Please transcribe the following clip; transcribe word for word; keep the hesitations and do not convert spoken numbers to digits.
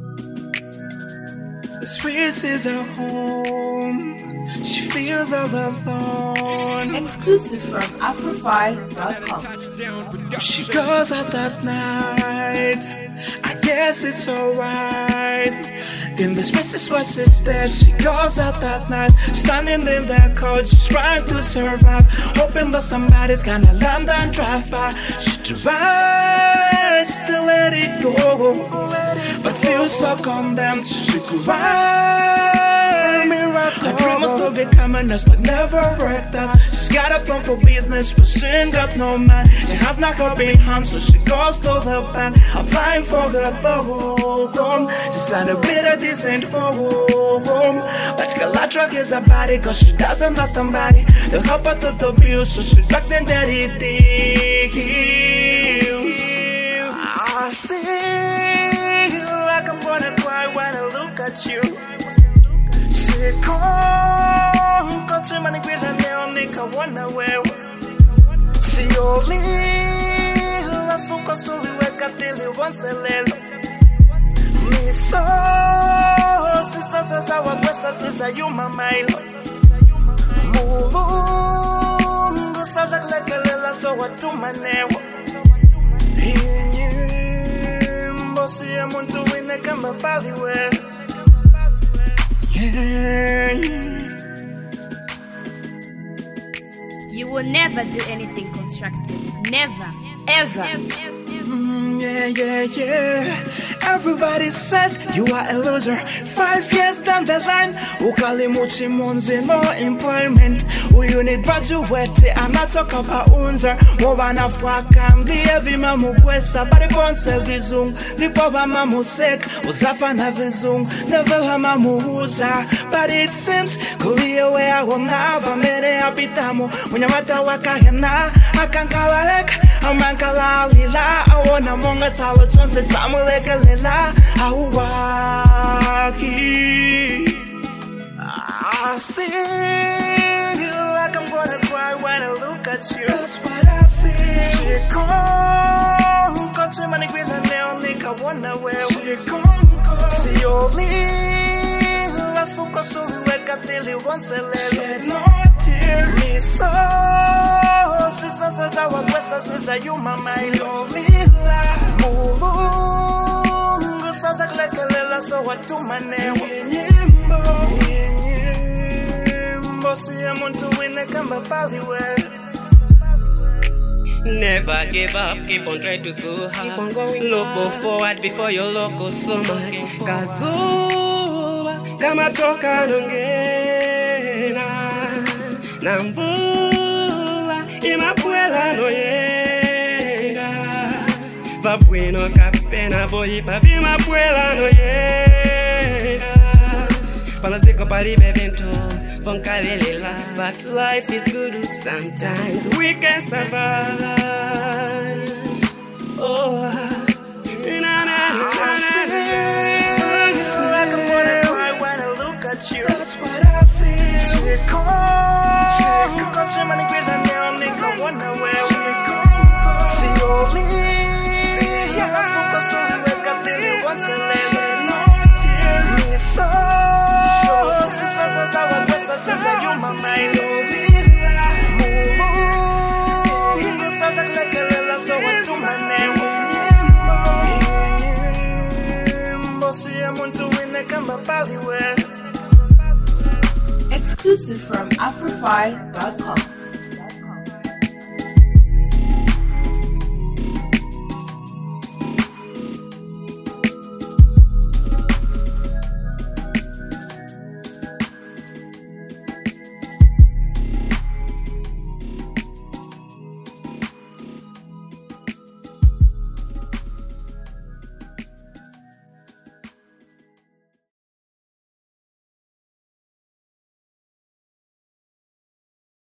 The streets is her home. She feels all alone. Exclusive from Afrofy dot com. She goes out at night. I guess it's alright. In the spaces where she's there, she goes out at night, standing in the cold, just trying to survive, hoping that somebody's gonna land and drive by. She tries to let it go, but feels so condemned. She cries. Her dream was to become a nurse, but never worked out. She's got a plan for business, but she ain't got no man. She has not helping hand, so she goes to the bank, applying for the program. She signed a bit of decent program, but Galatra is a body, cause she doesn't have somebody to help her to the bills, so she drugged in dirty deals. I feel like I'm gonna cry when I look at you. Come, come to my nigga, and they'll make a wonder where. See your little, let's focus on the work up till you once a little. Miss so, sisters, as our questions is a human mile. Move on, go sounds like a little, so what to my name. In you, bossy, I'm on to win a camera valley where. You will never do anything constructive. Never. Ever. Mm, yeah, yeah, yeah. Everybody says you are a loser. Five years down the line, ukalimuchi munzi, no employment. You need graduate, and I talk about unzer. Mobana fuakam, the heavy mamu kwesa, but the ponce vizung, the poba mamu sek, uzafana vizung, never mamu uza. But it seems, kulia wea wonaba, mere apitamu, unyamata wakahena, akankalek, amankala lila, I wanna monga tala chance, tamuleka lila, awaki. I feel like I'm gonna cry when I look at you. That's what I feel. She come, come to my nigga, and they'll make a wonder where we come. See your little, let's focus on the work up till it wants to let no tear. Me so, sisters, as our questions is a human mind. Your little, move on, good sounds like a little, so what to my name? See, I'm on to win a camera valley where. Never give up, keep on trying to go hard. Keep on going look forward before your local summer. Kazuba, kama toka nongena. Nambula, imapuela no yega. Vapueno capena, voipa, vimapuela no yega. Panasico paribe vento. But life is good sometimes. We can survive. Oh, na na na na. Like I'm gonna cry when I look at you. That's what I feel. She come, come to my nigga, and they'll make a wonder where we come. See your little, let's focus on the work up till you once a little. No tear. Me so. Sisters, as our sisters, as a human mind. Move on, you sound like a little, so what to my name? Bossy, I'm on to win a camera valley where. Exclusive from Afrofy dot com.